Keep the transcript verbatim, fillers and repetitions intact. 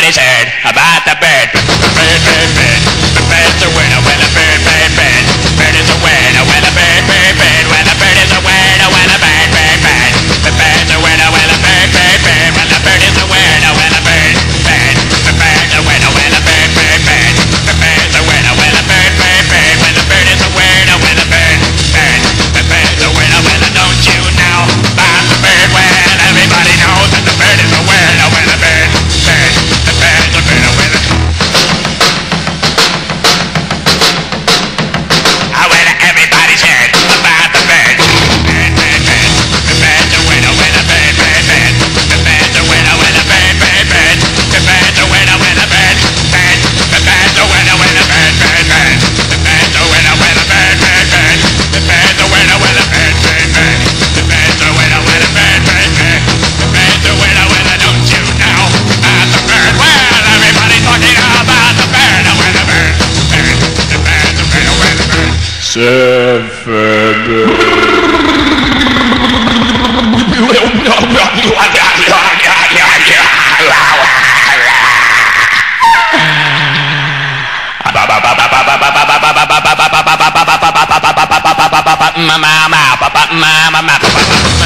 everybody's heard about the bird. Bird, bird, bird. The bird's a winner. Well, a bird, bird, bird. Bird is a winner. Well, a bird, bird, bird. Well, a bird is a winner. Well, a bird, bird, bird. The bird's a winner. Well, a bird, bird, bird. Well, a bird is a winner. Well, a bird, bird. The bird's a winner. Well, a bird, bird, bird. The bird's a winner. Well, a bird, bird, bird. Well, the bird is a winner. Well, a bird, bird. The bird's a winner. Well, don't you know about the bird? Well, everybody knows that the bird is a winner. Well, a bird, bird. The bird's a winner. Well, I well, everybody's heard about the bird. Bird, bird, bird. The bird's a winner. Well, a bird, bird, bird. The bird's a winner. Well, a bird, bird, bird. The bird's a winner. Well, a bird, bird. The bird's a winner. Well, a bird, bird, bird. The bird's a winner. Well, a bird, bird, bird. The bird's a winner. Well, a bird, bird, bird. The bird's a winner. Well, a bird, bird, bird. The bird's a winner. Well, don't you know about the bird? Well, everybody's talking about the bird. Well, the bird, bird. The bird's a winner. Well, the bird. Mama, mama, papa, mama, mama, papa.